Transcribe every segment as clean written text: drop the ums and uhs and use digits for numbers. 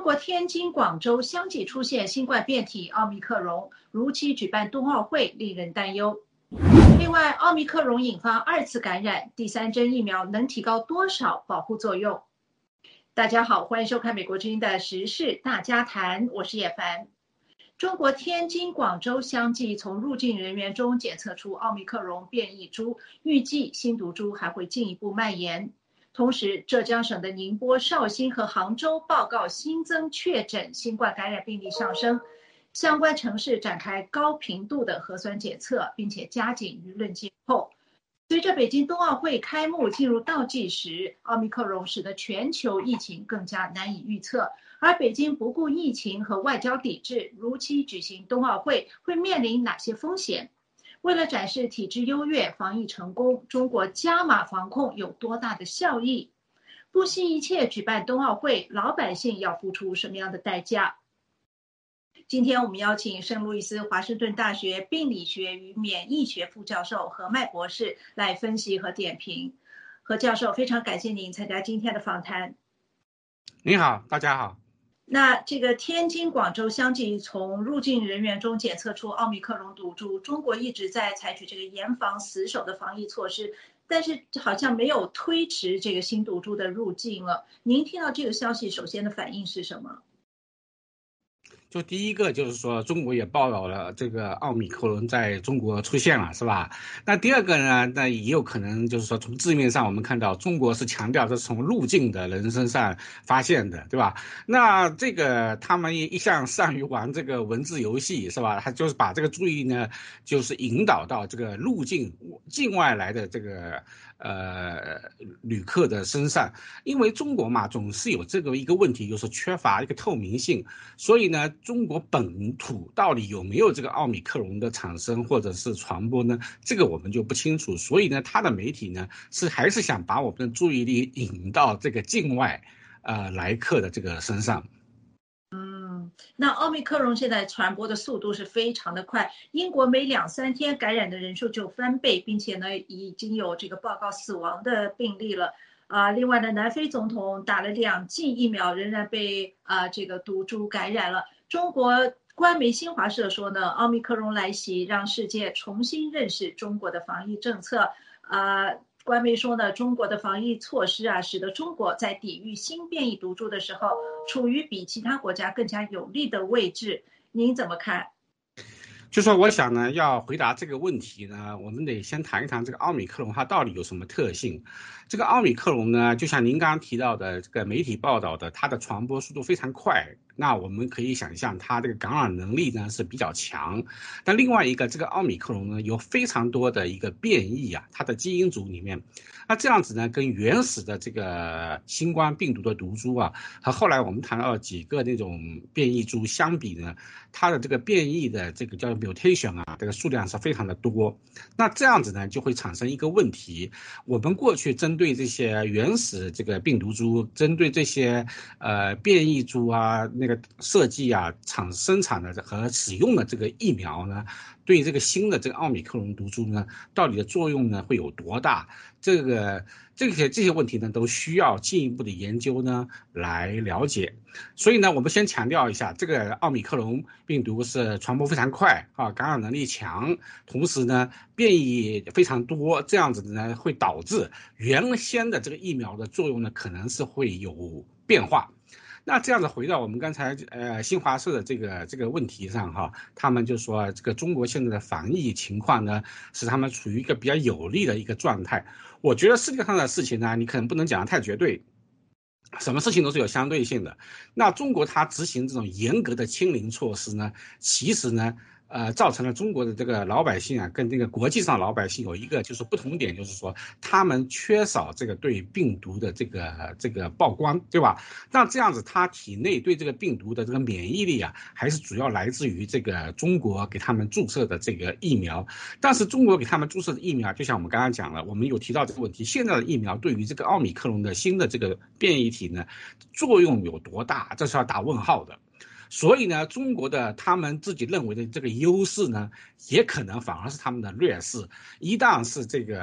国天津、广州相继出现新冠变体奥密克戎，如期举办冬奥会，令人担忧。另外，奥密克戎引发2次感染，第3针疫苗能提高多少保护作用？大家好，欢迎收看美国之音的时事大家谈，我是叶凡。中国天津、广州相继从入境人员中检测出奥密克戎变异株，预计新毒株还会进一步蔓延。同时，浙江省的宁波、绍兴和杭州报告新增确诊新冠感染病例上升，相关城市展开高频度的核酸检测，并且加紧舆论监控。随着北京冬奥会开幕进入倒计时，奥密克戎使得全球疫情更加难以预测，而北京不顾疫情和外交抵制，如期举行冬奥会，会面临哪些风险？为了展示体制优越、防疫成功，中国加码防控有多大的效益？不惜一切举办冬奥会，老百姓要付出什么样的代价？今天我们邀请圣路易斯华盛顿大学病理学与免疫学副教授何麦博士来分析和点评。何教授，非常感谢您参加今天的访谈。 您好，大家好。 那这个天津、广州相继从入境人员中检测出奥密克戎毒株，中国一直在采取这个严防死守的防疫措施，但是好像没有推迟这个新毒株的入境了。您听到这个消息，首先的反应是什么？ 就第一个就是说，中国也报道了这个奥密克戎在中国出现了，是吧？那第二个呢，那也有可能就是说，从字面上我们看到，中国是强调这是从入境的人身上发现的，对吧？那这个他们一向善于玩这个文字游戏，是吧？他就是把这个注意呢，就是引导到这个入境境外来的这个旅客的身上，因为中国嘛，总是有这个一个问题，就是缺乏一个透明性，所以呢，中国本土到底有没有这个奥密克戎的产生或者是传播呢？这个我们就不清楚。所以呢，他的媒体呢还是想把我们的注意力引到这个境外来客的这个身上。 那奥密克戎现在传播的速度是非常的快，英国每2-3天感染的人数就翻倍，并且呢已经有这个报告死亡的病例了。另外呢，南非总统打了2剂疫苗，仍然被这个毒株感染了。中国官媒新华社说呢，奥密克戎来袭让世界重新认识中国的防疫政策。官媒说呢，中国的防疫措施使得中国在抵御新变异毒株的时候，处于比其他国家更加有利的位置。您怎么看？ 就说我想呢，要回答这个问题呢，我们得先谈一谈这个奥密克戎它到底有什么特性。这个奥密克戎呢，就像您刚刚提到的，这个媒体报道的，它的传播速度非常快。那我们可以想象，它这个感染能力呢是比较强。但另外一个，这个奥密克戎呢有非常多的一个变异它的基因组里面，那这样子呢，跟原始的这个新冠病毒的毒株和后来我们谈到几个那种变异株相比呢，它的这个变异的这个叫 mutation 这个数量是非常的多。那这样子呢，就会产生一个问题：我们过去针对这些原始这个病毒株，针对这些变异株那个设计生产的和使用的这个疫苗呢，对这个新的这个奥密克戎毒株呢，到底的作用呢会有多大？这些问题呢，都需要进一步的研究呢来了解。所以呢，我们先强调一下，这个奥密克戎病毒是传播非常快感染能力强，同时呢变异非常多，这样子呢会导致原先的这个疫苗的作用呢可能是会有变化。那这样子回到我们刚才新华社的这个问题上他们就说这个中国现在的防疫情况呢，使他们处于一个比较有利的一个状态。我觉得世界上的事情呢，你可能不能讲得太绝对，什么事情都是有相对性的。那中国它执行这种严格的清零措施呢，其实呢造成了中国的这个老百姓跟这个国际上老百姓有一个就是不同点，就是说他们缺少这个对病毒的这个曝光，对吧？那这样子他体内对这个病毒的这个免疫力还是主要来自于这个中国给他们注射的这个疫苗。但是中国给他们注射的疫苗，就像我们刚刚讲了，我们有提到这个问题，现在的疫苗对于这个奥密克戎的新的这个变异体呢，作用有多大，这是要打问号的。所以呢，中国的他们自己认为的这个优势呢，也可能反而是他们的劣势。一旦是这个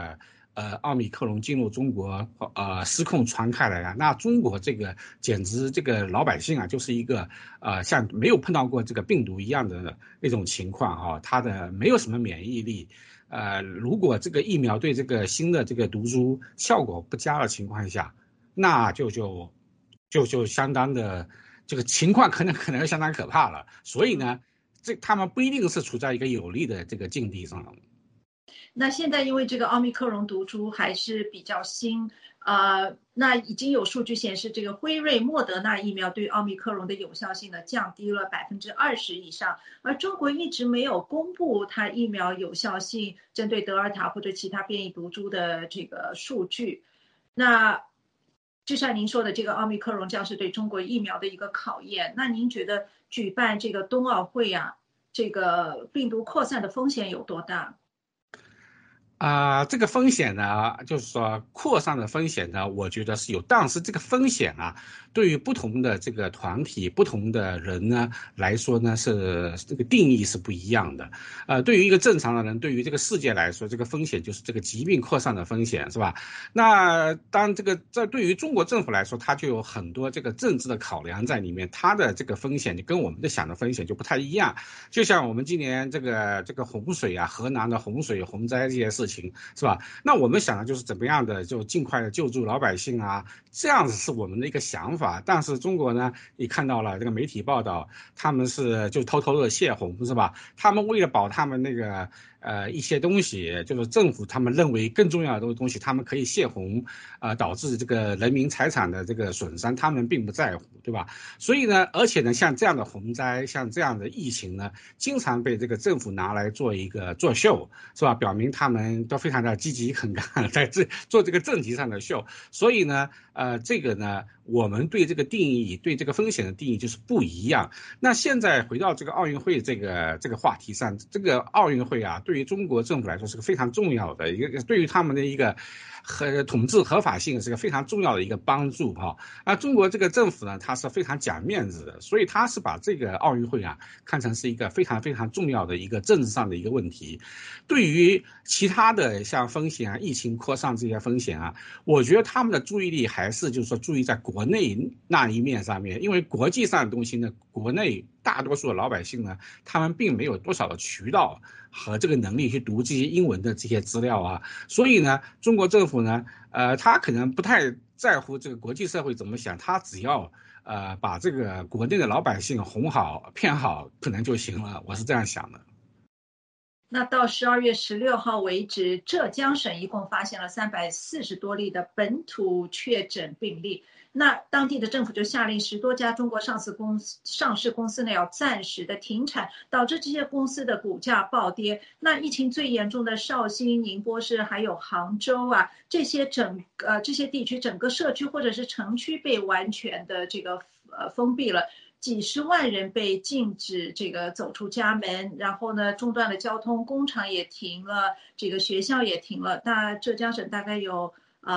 奥密克戎进入中国失控传开来啊，那中国这个简直这个老百姓啊就是一个像没有碰到过这个病毒一样的那种情况哈，他的没有什么免疫力。如果这个疫苗对这个新的这个毒株效果不佳的情况下，那就相当的这个情况可能相当可怕了。所以呢，他们不一定是处在一个有利的这个境地上。 那现在因为这个奥密克戎毒株还是比较新，那已经有数据显示，这个辉瑞、莫德纳疫苗对奥密克戎的有效性呢降低了20%以上，而中国一直没有公布它疫苗有效性针对德尔塔或者其他变异毒株的这个数据。那就像您说的，这个奥密克戎将是对中国疫苗的一个考验。那您觉得举办这个冬奥会啊，这个病毒扩散的风险有多大？ 这个风险呢，就是说扩散的风险呢，我觉得是有，但是这个风险啊，对于不同的这个团体、不同的人呢来说呢，是这个定义是不一样的。对于一个正常的人，对于这个世界来说，这个风险就是这个疾病扩散的风险，是吧？那当这对于中国政府来说，它就有很多这个政治的考量在里面，它的这个风险就跟我们的想的风险就不太一样。就像我们今年这个洪水啊，河南的洪水、洪灾这些事情。是吧？那我们想的就是怎么样的就尽快的救助老百姓啊，这样子是我们的一个想法。但是中国呢，你看到了这个媒体报道，他们是就偷偷的泄洪，是吧？他们为了保他们那个一些东西，就是政府他们认为更重要的东西，他们可以泄洪，导致这个人民财产的这个损伤，他们并不在乎，对吧？所以呢，而且呢，像这样的洪灾，像这样的疫情呢，经常被这个政府拿来做一个作秀，是吧？表明他们都非常的积极肯干，在做这个政绩上的秀。所以呢，这个呢，我们对这个定义，对这个风险的定义就是不一样。那现在回到这个奥运会这个话题上，这个奥运会啊，对于中国政府来说是个非常重要的一个，对于他们的一个统治合法性是个非常重要的一个帮助哈。中国这个政府呢，它是非常讲面子的，所以它是把这个奥运会啊看成是一个非常非常重要的一个政治上的一个问题。对于其他的像风险啊、疫情扩散这些风险啊，我觉得他们的注意力还是就是说注意在国内那一面上面，因为国际上的东西呢，国内大多数的老百姓呢，他们并没有多少的渠道和这个能力去读这些英文的这些资料啊，所以呢，中国政府呢，他可能不太在乎这个国际社会怎么想，他只要把这个国内的老百姓哄好、骗好，可能就行了，我是这样想的。 那到12月16号为止，浙江省一共发现了340多例的本土确诊病例。那当地的政府就下令10多家中国上市公司呢要暂时的停产，导致这些公司的股价暴跌。那疫情最严重的绍兴、宁波市还有杭州啊，这些地区整个社区或者是城区被完全的这个封闭了。几十万人被禁止这个走出家门，然后呢，中断了交通，工厂也停了，这个学校也停了。那浙江省大概有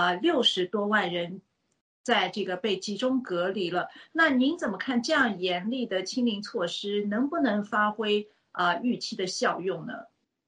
60多万人在这个被集中隔离了。那您怎么看这样严厉的清零措施能不能发挥预期的效用呢？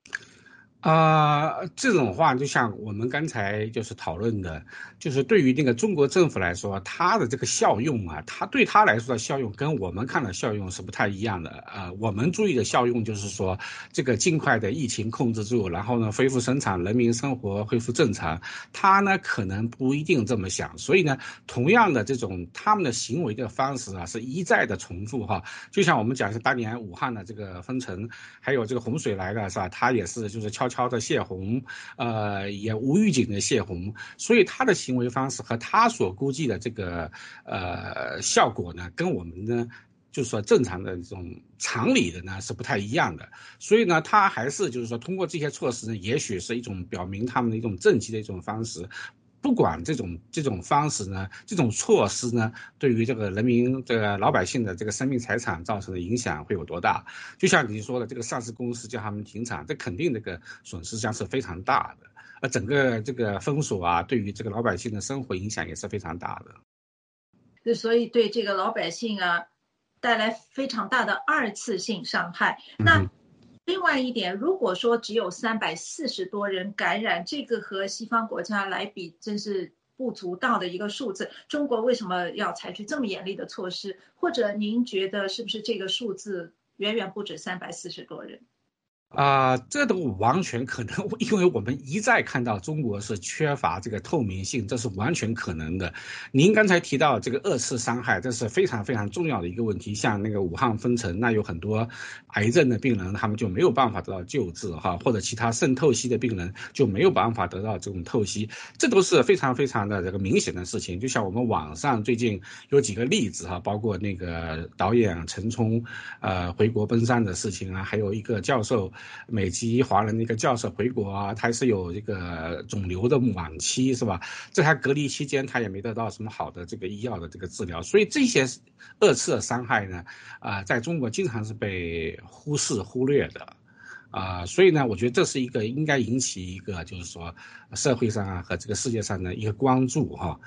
这种话就像我们刚才就是讨论的，就是对于那个中国政府来说，它的这个效用啊，它对它来说的效用跟我们看的效用是不太一样的。我们注意的效用就是说，这个尽快的疫情控制住，然后呢恢复生产，人民生活恢复正常。他呢可能不一定这么想，所以呢，同样的这种他们的行为的方式啊，是一再的重复哈。就像我们讲是当年武汉的这个封城，还有这个洪水来了是吧？它也是就是悄悄的泄洪，也无预警的泄洪，所以他的行为方式和他所估计的这个效果呢，跟我们呢就是说正常的这种常理的呢是不太一样的，所以呢，他还是就是说通过这些措施呢，也许是一种表明他们的一种政绩的一种方式。不管这种方式呢，这种措施呢，对于这个人民、这个老百姓的这个生命财产造成的影响会有多大？就像你说的，这个上市公司叫他们停产，这肯定这个损失将是非常大的。整个这个封锁啊，对于这个老百姓的生活影响也是非常大的。所以对这个老百姓啊，带来非常大的二次性伤害。那另外一点，如果说只有340多人感染，这个和西方国家来比，真是不足道的一个数字。中国为什么要采取这么严厉的措施？或者您觉得是不是这个数字远远不止340多人？ 这都完全可能，因为我们一再看到中国是缺乏这个透明性，这是完全可能的。您刚才提到这个二次伤害，这是非常非常重要的一个问题。像那个武汉封城，那有很多癌症的病人，他们就没有办法得到救治哈，或者其他肾透析的病人就没有办法得到这种透析，这都是非常非常的这个明显的事情。就像我们网上最近有几个例子哈，包括那个导演陈冲回国奔丧的事情啊，还有一个教授。美籍华人的一个教授回国啊，他是有这个肿瘤的晚期，是吧？在他隔离期间，他也没得到什么好的这个医药的这个治疗，所以这些二次的伤害呢，在中国经常是被忽视忽略的。所以呢，我觉得这是一个应该引起一个就是说社会上和这个世界上的一个关注哈，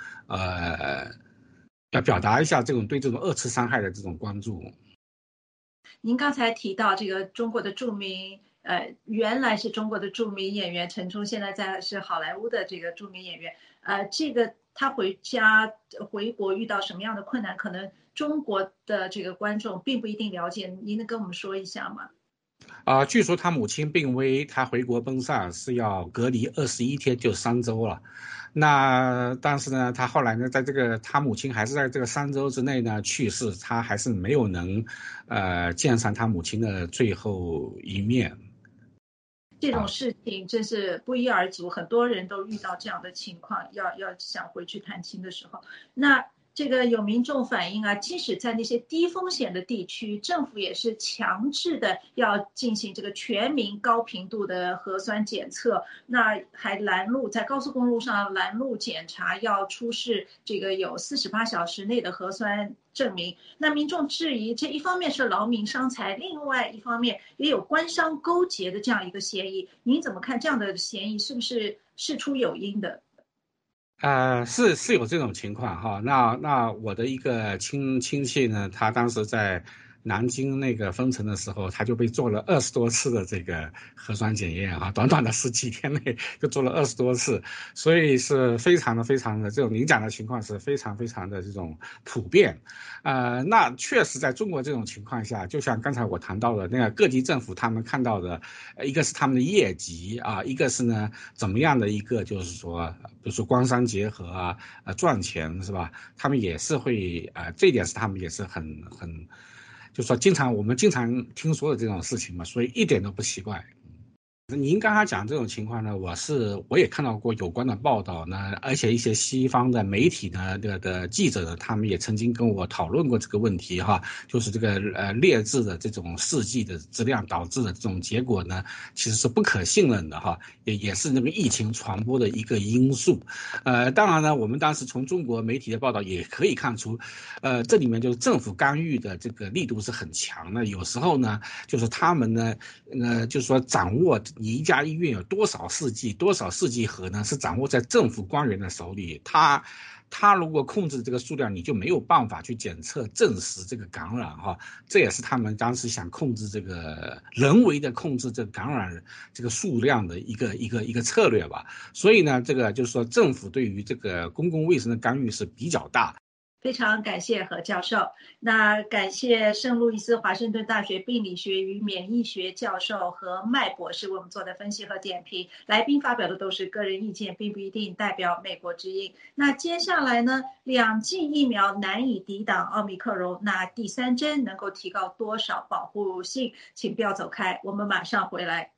要表达一下对这种二次伤害的这种关注。 您刚才提到这个中国的著名，原来是中国的著名演员陈冲，现在是好莱坞的这个著名演员，这个他回国遇到什么样的困难，可能中国的这个观众并不一定了解，您能跟我们说一下吗？ 据说他母亲病危，他回国奔丧是要隔离21天，就3周了。但是呢，他后来呢，他母亲还是在这个3周之内呢去世，他还是没有能见上他母亲的最后一面。 这种事情真是不一而足，很多人都遇到这样的情况，要想回去探亲的时候，那这个有民众反映啊，即使在那些低风险的地区，政府也是强制的要进行这个全民高频度的核酸检测，那还拦路，在高速公路上拦路检查，要出示这个有48小时内的核酸证明。那民众质疑，这一方面是劳民伤财，另外一方面也有官商勾结的这样一个嫌疑。您怎么看这样的嫌疑是不是事出有因的？ 是有这种情况哈。那我的一个亲戚呢，他当时在南京那个封城的时候，他就被做了20多次的这个核酸检验哈，短短的10几天内就做了20多次，所以是非常的这种您讲的情况是非常的这种普遍。那确实在中国这种情况下，就像刚才我谈到的那个各级政府他们看到的，一个是他们的业绩啊，一个是呢怎么样的一个就是说，比如说官商结合啊，赚钱是吧？他们也是会这一点是他们也是很，就是说我们经常听说的这种事情嘛，所以一点都不奇怪。您刚才讲这种情况呢，我也看到过有关的报道呢，而且一些西方的媒体呢的记者呢，他们也曾经跟我讨论过这个问题哈，就是这个劣质的这种试剂的质量导致的这种结果呢，其实是不可信任的哈，也是那个疫情传播的一个因素。当然呢，我们当时从中国媒体的报道也可以看出，这里面就是政府干预的这个力度是很强的，有时候呢，就是他们呢，就是说掌握。你一家医院有多少试剂盒呢？是掌握在政府官员的手里。他如果控制这个数量，你就没有办法去检测证实这个感染哈。这也是他们当时想控制这个人为的控制这个感染这个数量的一个策略吧。所以呢，这个就是说政府对于这个公共卫生的干预是比较大的。 非常感谢何教授，那感谢圣路易斯华盛顿大学病理学与免疫学教授和麦博士为我们做的分析和点评。来宾发表的都是个人意见，并不一定代表美国之音。那接下来呢，2剂疫苗难以抵挡奥密克戎，那第3针能够提高多少保护性？请不要走开，我们马上回来。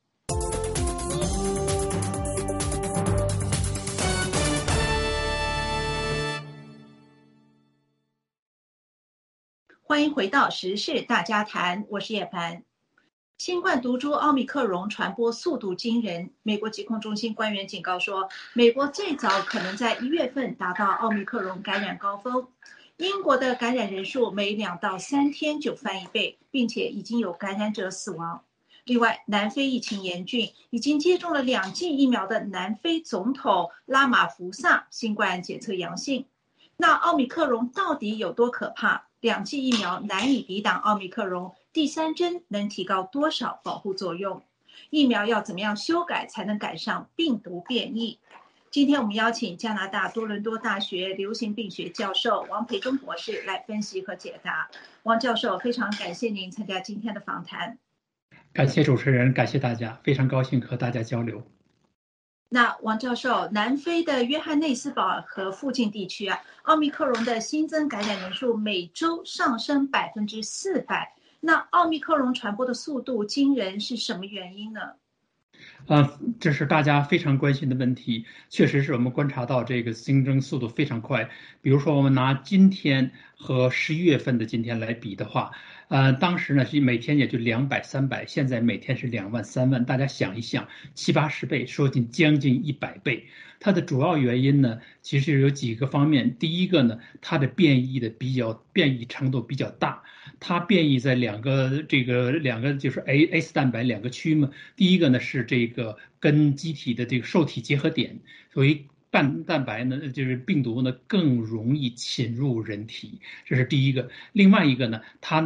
欢迎回到时事大家谈，我是叶凡。新冠毒株奥密克戎传播速度惊人，美国疾控中心官员警告说，美国最早可能在1月份达到奥密克戎感染高峰。英国的感染人数每2到3天就翻1倍，并且已经有感染者死亡。另外，南非疫情严峻，已经接种了2剂疫苗的南非总统拉马福萨新冠检测阳性。那奥密克戎到底有多可怕？2剂疫苗难以抵挡奥密克戎， 第三针能提高多少保护作用？疫苗要怎么样修改才能赶上病毒变异？今天我们邀请加拿大多伦多大学流行病学教授王培忠博士来分析和解答。王教授，非常感谢您参加今天的访谈。 感谢主持人，感谢大家，非常高兴和大家交流。 那王教授，南非的约翰内斯堡和附近地区奥密克戎的新增感染人数每周上升400%，那奥密克戎传播的速度惊人，是什么原因呢？ 这是大家非常关心的问题，确实是我们观察到这个新增速度非常快。比如说，我们拿今天和11月份的今天来比的话，当时呢是每天也就200、300，现在每天是2万、3万。大家想一想，70、80倍，说近将近100倍。它的主要原因呢，其实有几个方面。第一个呢，它的变异程度比较大，它变异在两个就是 S 蛋白两个区嘛。第一个呢是这个跟机体的这个受体结合点，所以蛋白呢就是病毒呢更容易侵入人体，这是第一个。另外一个呢，它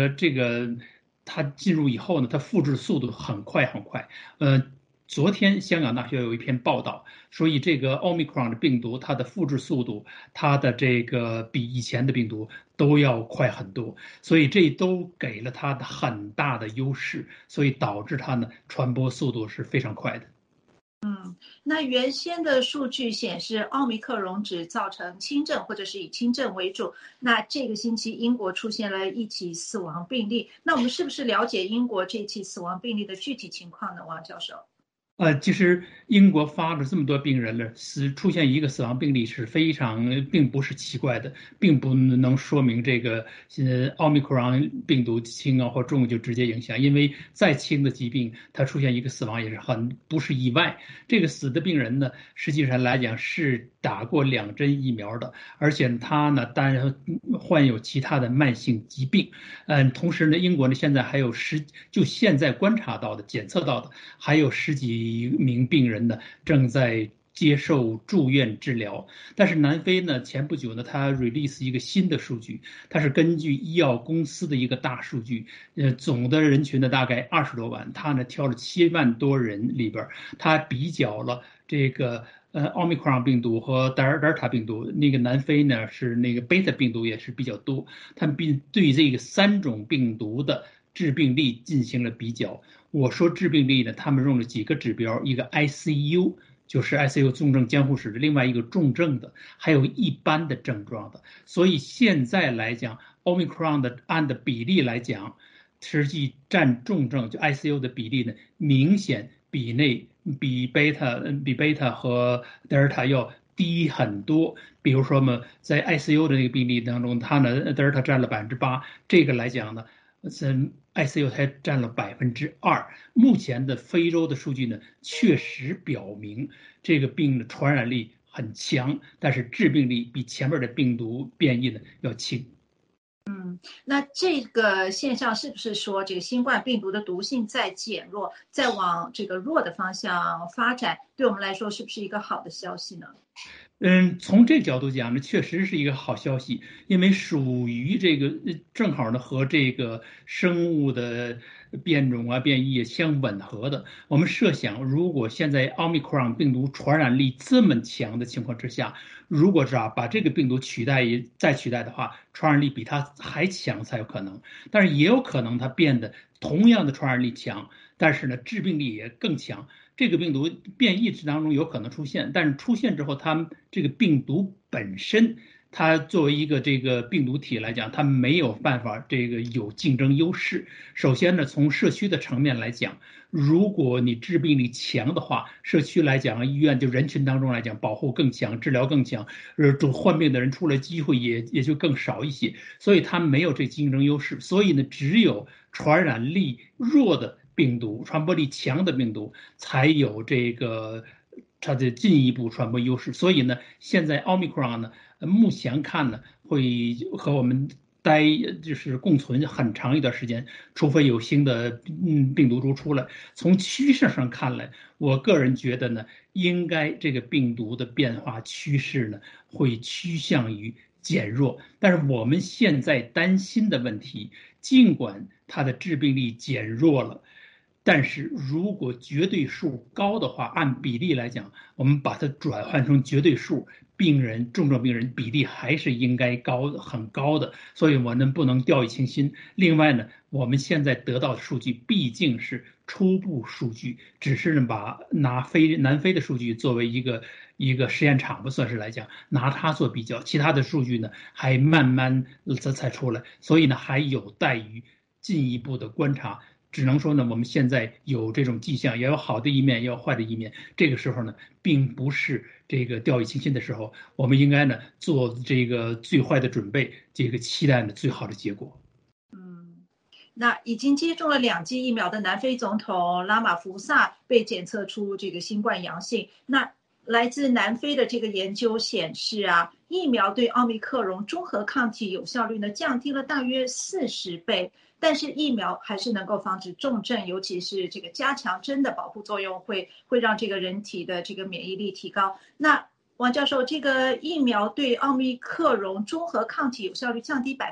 进入以后呢，它复制速度很快很快。昨天香港大学有一篇报道，所以这个奥密克戎的病毒，它的复制速度，它的这个比以前的病毒都要快很多，所以这都给了它的很大的优势，所以导致它呢传播速度是非常快的。 那原先的数据显示，奥密克戎只造成轻症或者是以轻症为主。那这个星期英国出现了一起死亡病例，那我们是不是了解英国这起死亡病例的具体情况呢？王教授。 其实英国发了这么多病人了，出现一个死亡病例是并不是奇怪的，并不能说明这个奥密克戎病毒轻或重就直接影响，因为再轻的疾病，它出现一个死亡也是不是意外。这个死的病人呢，实际上来讲是打过2针疫苗的，而且他呢患有其他的慢性疾病。同时呢，英国呢现在还有就现在观察到的、检测到的，还有10几名病人呢正在接受住院治疗。但是南非呢前不久呢，它 release 一个新的数据，它是根据医药公司的一个大数据，总的人群呢大概20多万，它呢挑了7万多人里边，它比较了这个奥密克戎病毒和德尔塔病毒。那个南非呢是那个贝塔病毒也是比较多，他们对这个3种病毒的致病力进行了比较。我说致病力呢，他们用了几个指标，一个 ICU 就是 ICU 重症监护室的，另外一个重症的，还有一般的症状的。所以现在来讲，奥密克戎的按的比例来讲，实际占重症就 ICU 的比例呢，明显比贝塔和德尔塔要低很多。比如说嘛，在 ICU 的那个病例当中，它呢德尔塔占了8%，这个来讲呢，ICU 才占了2%。目前的非洲的数据呢，确实表明这个病的传染力很强，但是致病力比前面的病毒变异呢要轻。 那这个现象是不是说这个新冠病毒的毒性在减弱，在往这个弱的方向发展，对我们来说是不是一个好的消息呢？ 从这个角度讲呢，确实是一个好消息，因为属于这个正好呢和这个生物的变种变异相吻合的。我们设想，如果现在奥密克戎病毒传染力这么强的情况之下，如果是把这个病毒再取代的话，传染力比它还强才有可能。但是也有可能它变得同样的传染力强，但是呢致病力也更强。这个病毒变异当中有可能出现，但是出现之后，它这个病毒本身，它作为一个这个病毒体来讲，它没有办法这个有竞争优势。首先呢，从社区的层面来讲，如果你致病力强的话，社区来讲，医院就人群当中来讲，保护更强，治疗更强，患病的人出来机会也就更少一些，所以它没有这竞争优势。所以呢，只有传染力弱的病毒，传播力强的病毒才有这个它的进一步传播优势。所以呢，现在奥密克戎呢，目前看呢会和我们就是共存很长一段时间，除非有新的病毒株出来。从趋势上看来，我个人觉得呢，应该这个病毒的变化趋势呢会趋向于减弱。但是我们现在担心的问题，尽管它的致病力减弱了。但是如果绝对数高的话，按比例来讲，我们把它转换成绝对数，重症病人比例还是应该很高的，所以我们不能掉以轻心。另外呢，我们现在得到的数据毕竟是初步数据，只是把拿南非的数据作为一个实验场吧，算是来讲，拿它做比较，其他的数据呢还慢慢才出来，所以呢还有待于进一步的观察。只能说呢，我们现在有这种迹象，也有好的一面，也有坏的一面。这个时候呢，并不是这个掉以轻心的时候，我们应该呢做这个最坏的准备，这个期待呢最好的结果。 那已经接种了2剂疫苗的南非总统拉马福萨被检测出这个新冠阳性。那来自南非的这个研究显示啊，疫苗对奥密克戎中和抗体有效率呢降低了大约40倍。但是疫苗还是能够防止重症，尤其是这个加强针的保护作用会让这个人体的这个免疫力提高。那王教授，这个疫苗对奥密克戎中和抗体有效率降低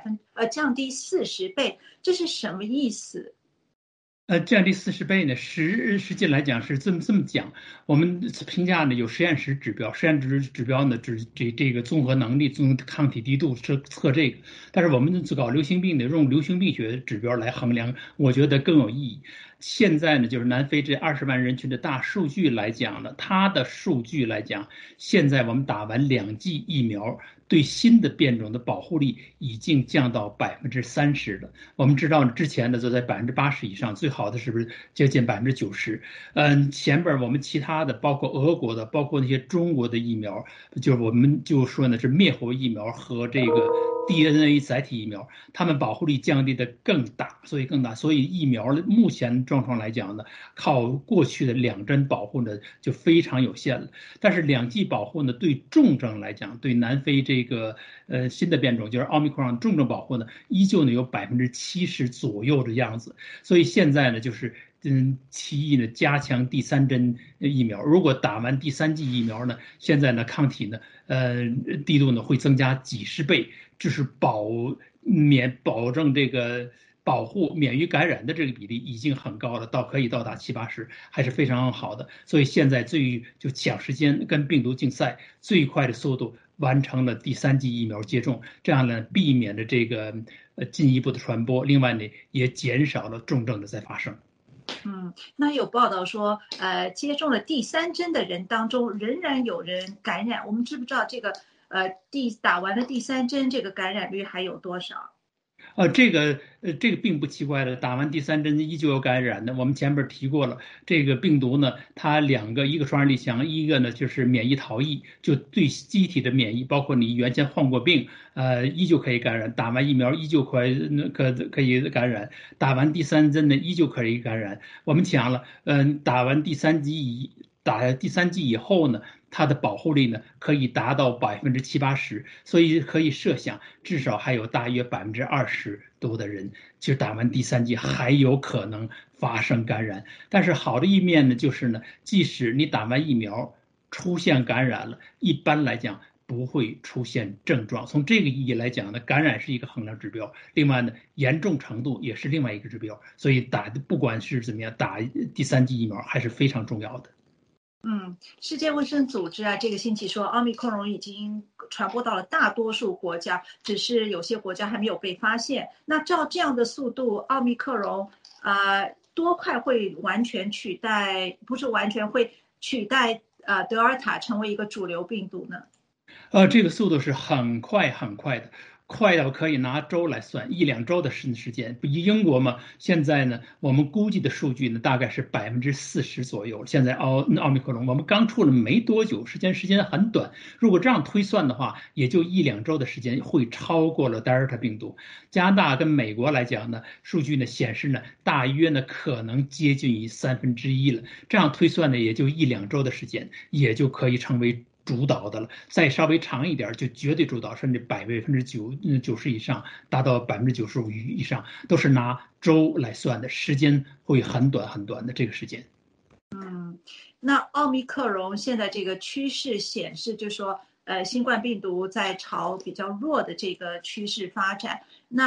40倍，这是什么意思？ 降低40倍呢？实际来讲是这么讲。我们评价呢有实验室指标，实验指标呢这个综合能力、抗体低度测这个。但是我们搞流行病的用流行病学指标来衡量，我觉得更有意义。现在呢，就是南非这20万人群的大数据来讲呢，它的数据来讲，现在我们打完2剂疫苗，对新的变种的保护力已经降到30%了。我们知道之前呢，就在80%以上，最好的是不是接近90%？前边我们其他的，包括俄国的，包括那些中国的疫苗，就是我们就说呢是灭活疫苗和这个 DNA 载体疫苗，它们保护力降低的更大，所以疫苗目前状况来讲呢，靠过去的2针保护呢就非常有限了。但是2剂保护呢，对重症来讲，对南非这个新的变种就是奥密克戎重症保护呢，依旧呢有70%左右的样子。所以现在呢就是其一呢加强第3针疫苗，如果打完第3剂疫苗呢，现在呢抗体呢低度呢会增加几十倍，这是保证这个保护免于感染的这个比例已经很高了，可以到达70-80%，还是非常好的。所以现在就抢时间跟病毒竞赛，最快的速度完成了第3剂疫苗接种，这样呢避免了这个进一步的传播，另外呢也减少了重症的再发生。 那有报道说，接种了第3针的人当中，仍然有人感染。我们知不知道这个打完了第3针，这个感染率还有多少？ 这个并不奇怪的，打完第3针依旧有感染的。我们前边提过了，这个病毒呢，它2个，一个双刃力强，一个呢就是免疫逃逸，就对机体的免疫，包括你原先患过病，依旧可以感染。打完疫苗依旧可以感染，打完第3针呢依旧可以感染。我们讲了，打完第3剂以后呢，它的保护力呢可以达到70-80%，所以可以设想，至少还有大约20%多的人，就打完第3剂还有可能发生感染。但是好的一面呢，就是呢，即使你打完疫苗出现感染了，一般来讲不会出现症状。从这个意义来讲呢，感染是一个衡量指标，另外呢，严重程度也是另外一个指标。所以不管是怎么样，打第3剂疫苗还是非常重要的。 世界卫生组织这个星期说，奥密克戎已经传播到了大多数国家，只是有些国家还没有被发现。那照这样的速度，奥密克戎多快会完全取代，不是完全会取代德尔塔成为一个主流病毒呢？ 这个速度是很快的。快到可以拿周来算，1-2周的时间。英国嘛，现在呢，我们估计的数据呢，大概是40%左右。现在奥密克戎，我们刚出了没多久，时间很短。如果这样推算的话，也就1-2周的时间会超过了德尔塔病毒。加拿大跟美国来讲呢，数据呢显示呢，大约呢可能接近于1/3了。这样推算呢，也就1-2周的时间，也就可以成为主导的了。再稍微长一点就绝对主导，甚至90%以上，达到95%以上，都是拿周来算的，时间会很短的这个时间。 那奥密克戎现在这个趋势显示，就是说新冠病毒在朝比较弱的这个趋势发展。那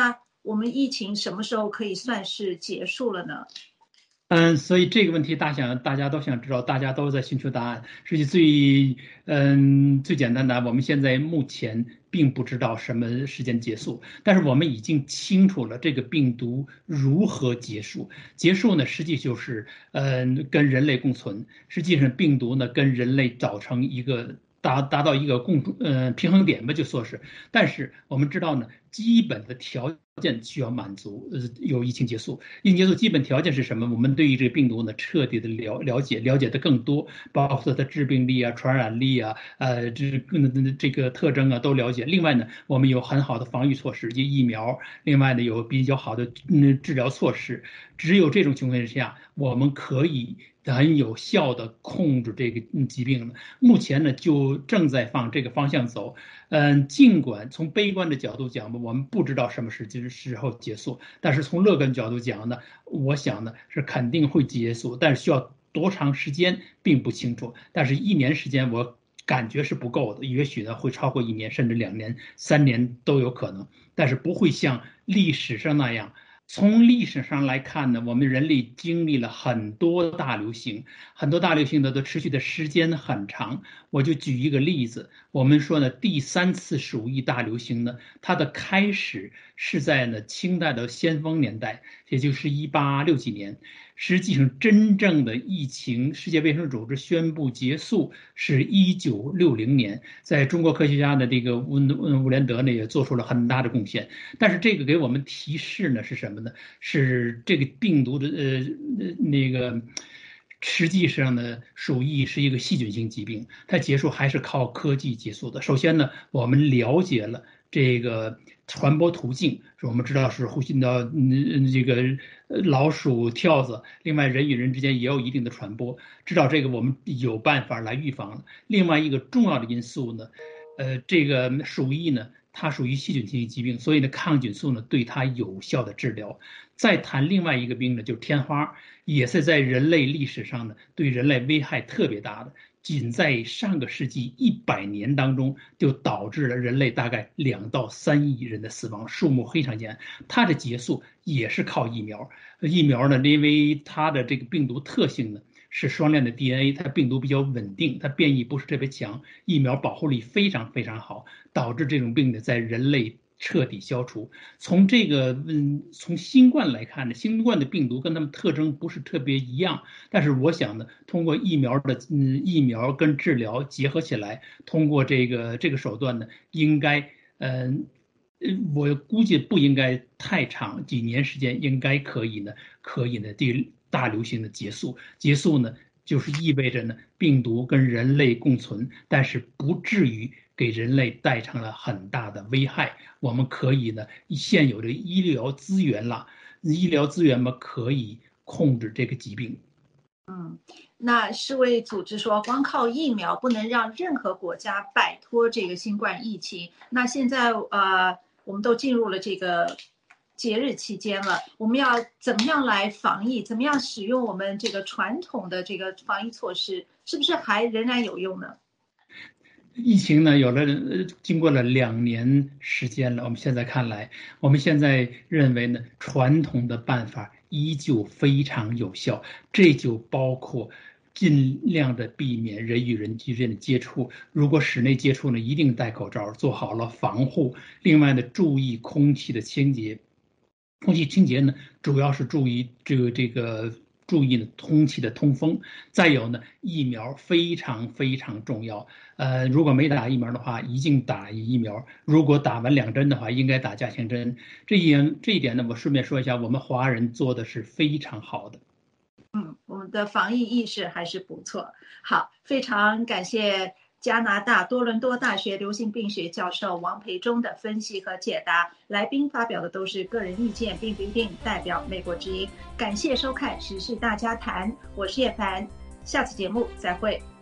我们疫情什么时候可以算是结束了呢？ 所以这个问题大家都想知道，大家都在寻求答案。实际最简单的，我们现在目前并不知道什么时间结束，但是我们已经清楚了这个病毒如何结束。结束呢，实际就是跟人类共存。实际上，病毒呢跟人类造成一个达到一个平衡点吧，就说是。但是我们知道呢，基本的条件需要满足，有疫情结束。疫情结束基本条件是什么？我们对于这个病毒呢，彻底的了解的更多，包括它致病力啊、传染力啊、这个特征啊都了解。另外呢，我们有很好的防御措施，就疫苗。另外呢，有比较好的治疗措施。只有这种情况之下，我们可以很有效的控制这个疾病呢。目前呢，就正在往这个方向走。尽管从悲观的角度讲吧，我们不知道什么时候结束，但是从乐观角度讲呢，我想呢是肯定会结束，但是需要多长时间并不清楚。但是1年时间我感觉是不够的，也许呢会超过1年，甚至2年、3年都有可能，但是不会像历史上那样。从历史上来看呢，我们人类经历了很多大流行，很多大流行的都持续的时间很长。我就举一个例子，我们说呢，第3次鼠疫大流行呢，它的开始是在呢清代的先锋年代，也就是1860几年。实际上，真正的疫情，世界卫生组织宣布结束是1960年，在中国科学家的这个伍连德呢也做出了很大的贡献。但是这个给我们提示呢是什么呢？是这个病毒的实际上呢，鼠疫是一个细菌性疾病，它结束还是靠科技结束的。首先呢，我们了解了这个传播途径，我们知道是呼吸道这个老鼠、跳蚤，另外人与人之间也有一定的传播，知道这个我们有办法来预防了。另外一个重要的因素呢，这个鼠疫呢，它属于细菌性疾病，所以呢，抗菌素呢对它有效的治疗。再谈另外一个病呢，就是天花，也是在人类历史上呢对人类危害特别大的。仅在上个世纪100年当中，就导致了人类大概2到3亿人的死亡，数目非常惊人。它的结束也是靠疫苗。疫苗呢，因为它的这个病毒特性呢是双链的 DNA， 它病毒比较稳定，它变异不是特别强，疫苗保护力非常非常好，导致这种病呢在人类彻底消除。从这个从新冠来看呢，新冠的病毒跟它们特征不是特别一样，但是我想呢，通过疫苗跟治疗结合起来，通过这个手段呢，应该我估计不应该太长，几年时间应该可以呢这大流行的结束呢，就是意味着呢病毒跟人类共存，但是不至于给人类带成了很大的危害。我们可以呢，现有的医疗资源嘛，可以控制这个疾病。 那世卫组织说，光靠疫苗不能让任何国家摆脱这个新冠疫情。那现在我们都进入了这个节日期间了，我们要怎么样来防疫？怎么样使用我们这个传统的这个防疫措施？是不是还仍然有用呢？ 疫情呢，经过了2年时间了，我们现在看来，我们现在认为呢，传统的办法依旧非常有效，这就包括尽量的避免人与人之间的接触，如果室内接触呢，一定戴口罩，做好了防护。另外呢，注意空气的清洁。空气清洁呢，主要是注意注意呢空气的通风。再有呢，疫苗非常非常重要。如果没打疫苗的话，一定打疫苗；如果打完2针的话，应该打加强针。这一点呢，我顺便说一下，我们华人做的是非常好的。 我们的防疫意识还是不错。好，非常感谢加拿大多伦多大学流行病学教授王培忠的分析和解答。来宾发表的都是个人意见，并不一定代表美国之音。感谢收看《时事大家谈》，我是叶凡，下次节目再会。